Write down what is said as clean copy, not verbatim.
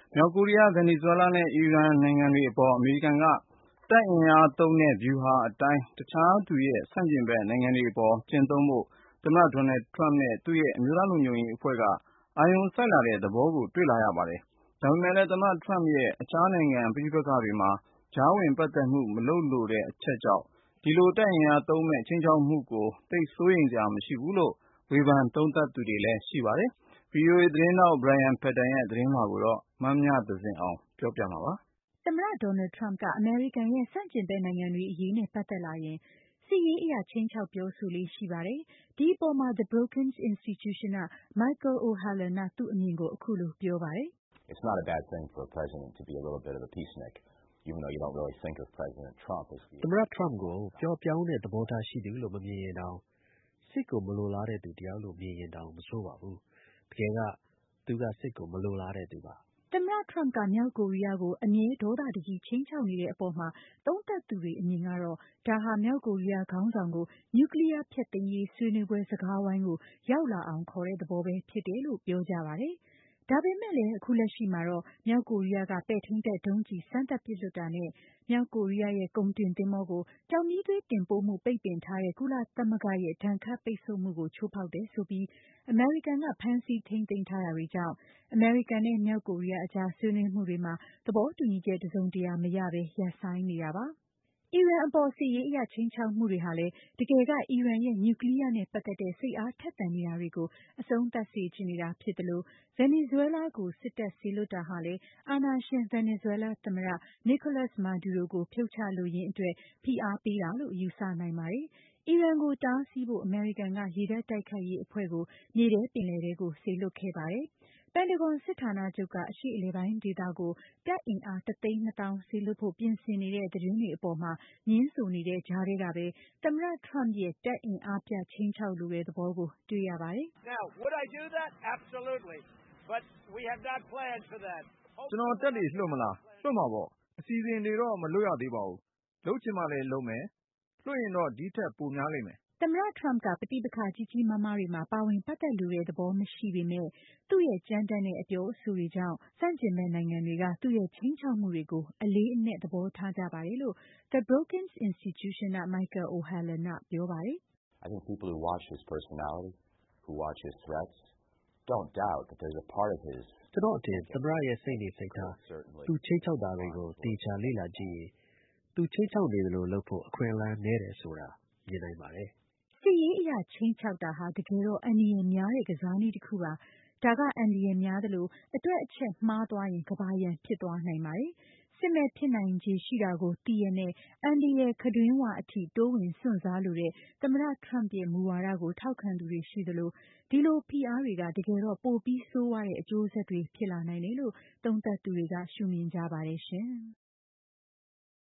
မြောက်ကိုရီးယား၊ ဗင်နီဇွဲလားနဲ့ အီရန်နိုင်ငံတွေအပေါ် အမေရိကန်က တပ်အင်အားသုံးတဲ့ ဗျူဟာအတိုင်း တခြားသူရဲ့ ဆန့်ကျင်ဘက်နိုင်ငံတွေအပေါ် ကျင့်သုံးဖို့ သမ္မတ Donald Trump နဲ့ သူ့ရဲ့ အမျိုးသားလုံခြုံရေးအဖွဲ့က အာရုံစိုက်လာတဲ့သဘောကို တွေ့လာရပါတယ်။ ဒါပေမဲ့လည်း သမ္မတ Trump ရဲ့ အခြားနိုင်ငံပဋိပက္ခတွေမှာ ကြားဝင်ပတ်သက်မှု မလုပ်လိုတဲ့အချက်ကြောင့် ဒီလို တပ်အင်အားသုံးမယ့် ခြိမ်းခြောက်မှုကို သိပ်စိုးရိမ်စရာမရှိဘူးလို့ ဝေဖန်သုံးသပ်သူတွေလည်း ရှိပါတယ်။ VOA သတင်းထောက် Brian Padden ရဲ့သတင်းလွှာကို မမြသဇင်အောင်က ပြောပြမှာပါ။ သမ္မတ Donald Trump က အမေရိကန်ရဲ့ ဆန့်ကျင်ဘက်နိုင်ငံတွေအရေးနဲ့ပတ်သက်လာရင် စစ်ရေးအရ ခြိမ်းခြောက်ပြောဆိုလေ့ရှိပါတယ်။ ဒီအပေါ်မှာ The Brookings Institution က Michael O'Hanlon က သူ့အမြင်ကို အခုလိုပြောပါတယ်။ “သမ္မတ Trump ကို ပျော့ပျောင်းတဲ့သဘောထားရှိသူလို့ မမြင်ရင်တောင် စစ်ကိုမလိုလားတဲ့သူတယောက်လို့ မြင်ရင်တောင် မဆိုးပါဘူး။ တကယ်က သူက စစ်ကိုမလိုလားတဲ့သူပါ။ ” သမ္မတ Trump က မြောက်ကိုရီးယားကို အမြဲဒေါသတကြီး ခြိမ်းခြောက်နေတဲ့အပေါ်မှာ သုံးသပ်သူတွေအမြင်ကတော့ ဒါဟာ မြောက်ကိုရီးယားခေါင်းဆောင်ကို နျူကလီးယားဖျက်သိမ်းရေးဆွေးနွေးပွဲစကားဝိုင်းကို ရောက်လာအောင်ခေါ်တဲ့သဘောပဲဖြစ်တယ်လို့ ပြောကြပါတယ်။ ဒါပေမဲ့လည်း အခုလက်ရှိမှာတော့ မြောက်ကိုရီးယားက ပဲ့ထိန်းတပ်ဒုံးကျည်စမ်းသပ်ပစ်လွှတ်တာနဲ့ မြောက်ကိုရီးယားရဲ့ ကုန်တင်သင်္ဘောကို ကျောက်မီးသွေးတင်ပို့မှု ပိတ်ပင်ထားတဲ့ ကုလသမဂ္ဂရဲ့ ဒဏ်ခတ်ပိတ်ဆို့မှုကို ချိုးဖောက်တယ်ဆိုပြီး အမေရိကန်က ဖမ်းဆီးထိန်းသိမ်းထားတာတွေကြောင့် အမေရိကန်နဲ့ မြောက်ကိုရီးယားအကြား ဆွေးနွေးမှုတွေမှာ သဘောတူညီချက်တစုံတရာမရပဲ ရပ်ဆိုင်းနေတာပါ။ အီရန်အပေါ် စစ်ရေးအရ ခြိမ်းခြောက်မှုတွေဟာလည်း တကယ်က အီရန်ရဲ့ နျူကလီးယားနဲ့ပတ်သက်တဲ့ စိတ်အားထက်သန်နေတာတွေကို အဆုံးသတ်စေချင်နေတာဖြစ်သလို ဗင်နီဇွဲလားကို စစ်တပ်စေလွှတ်တာဟာလည်း အာဏာရှင် ဗင်နီဇွဲလားသမ္မတ Nicolas Maduro ကို ဖြုတ်ချလိုရင်းအတွက် ဖိအားပေးတာလို့ ယူဆနိုင်ပါတယ်။ အီရန်ကိုတားဆီးဖို့ အမေရိကန်က ရေတပ်တိုက်ခိုက်ရေးအဖွဲ့ကို မြေထဲပင်လယ်ထဲကို စေလွှတ်ခဲ့ပါတယ်။ ပန်တဂွန်စစ်ဌာနချုပ်က အရှေ့အလယ်ပိုင်းဒေသကို တပ်အင်အား 120,000 စေလွှတ်ဖို့ ပြင်ဆင်နေတဲ့ သတင်းတွေအပေါ်မှာ ငြင်းဆိုနေတဲ့ကြားထဲကပဲ သမ္မတ Trump ရဲ့ တပ်အင်အားပြခြိမ်းခြောက်လိုတဲ့သဘောကို တွေ့ရပါတယ်။ “ကျနော် တပ်တွေလွှတ်မလား။ လွှတ်မှာပေါ့။ အစီအစဉ်တွေတော့ မလုပ်ရသေးပါဘူး။ လုပ်ချင်မှလည်း လုပ်မယ်။ လွှတ်ရင်တော့ ဒီထက်ပိုများလိမ့်မယ်။ ” သမ္မတ Trump က ပဋိပက္ခကြီးကြီးမားမားတွေမှာ ပါဝင်ပတ်သက်လိုတဲ့သဘောမရှိပေမဲ့ သူ့ရဲ့ကြမ်းတမ်းတဲ့အပြောအဆိုတွေကြောင့် ဆန့်ကျင်ဘက်နိုင်ငံတွေက သူ့ရဲ့ခြိမ်းခြောက်မှုတွေကို အလေးအနက်သဘောထားကြပါတယ်လို့ The Brookings Institution က Michael O'Hanlon ကပြောပါတယ်။ “ကျနော့်အထင် သမ္မတရဲ့ စိတ်နေစိတ်ထား၊ သူခြိမ်းခြောက်တာတွေကို သေချာလေ့လာကြည့်ရင် သူခြိမ်းခြောက်နေသလိုလုပ်ဖို့ အခွင့်အလမ်းနည်းတယ်ဆိုတာ မြင်နိုင်ပါတယ်။ ” စစ်ရေးအရ ခြိမ်းခြောက်တာဟာ တကယ်တော့ အန္တရာယ်များတဲ့ ကစားနည်းတခုပါ။ ဒါက အန္တရာယ်များသလို အတွက်အချက်မှားသွားရင် ကမ္ဘာရန်ဖြစ်သွားနိုင်ပါတယ်။ စစ်မက်ဖြစ်နိုင်ခြေရှိတာကို သိရက်နဲ့ အန္တရာယ်ခံတွင်း၀ အထိ တိုးဝင်စွန့်စားလိုတဲ့ သမ္မတ Trump ရဲ့ မူဝါဒကို ထောက်ခံသူတွေရှိသလို ဒီလိုဖိအားတွေက တကယ်တော့ ပိုပြီးဆိုးဝါးတဲ့ အကျိုးဆက်တွေဖြစ်လာနိုင်တယ်လို့ သုံးသပ်သူတွေက ရှုမြင်ကြပါတယ်ရှင်။